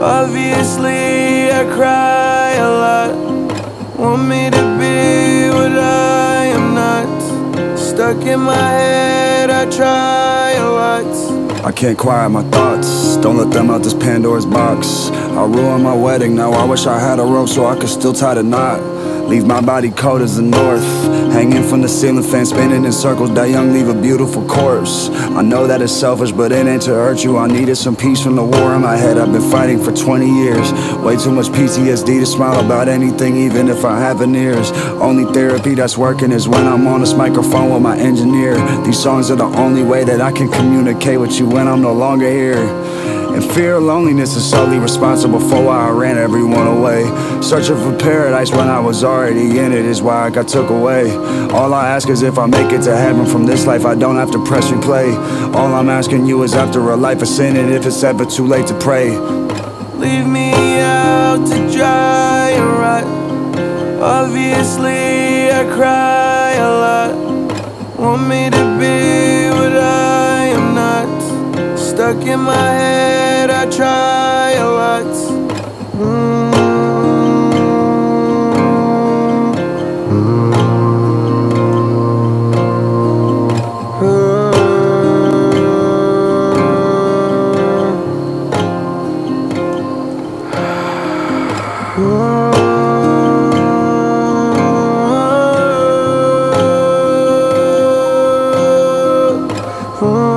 Obviously I cry a lot. Want me to be what I am not. Stuck in my head, I try a lot. I can't quiet my thoughts, don't let them out this Pandora's box. I ruined my wedding, now I wish I had a rope so I could still tie the knot. Leave my body cold as the north, hanging from the ceiling fan, spinning in circles. Die young, leave a beautiful corpse. I know that it's selfish, but it ain't to hurt you. I needed some peace from the war in my head. I've been fighting for 20 years. Way too much PTSD to smile about anything, even if I have veneers. Only therapy that's working is when I'm on this microphone with my engineer. These songs are the only way that I can communicate with you when I'm no longer here. And fear of loneliness is solely responsible for why I ran everyone away. Searching for paradise when I was already in it is why I got took away. All I ask is if I make it to heaven from this life, I don't have to press replay. All I'm asking you is after a life of sin, and if it's ever too late to pray, leave me out to dry and rot. Obviously I cry a lot. Want me to be what I am not. Stuck in my head, I try a lot. Oh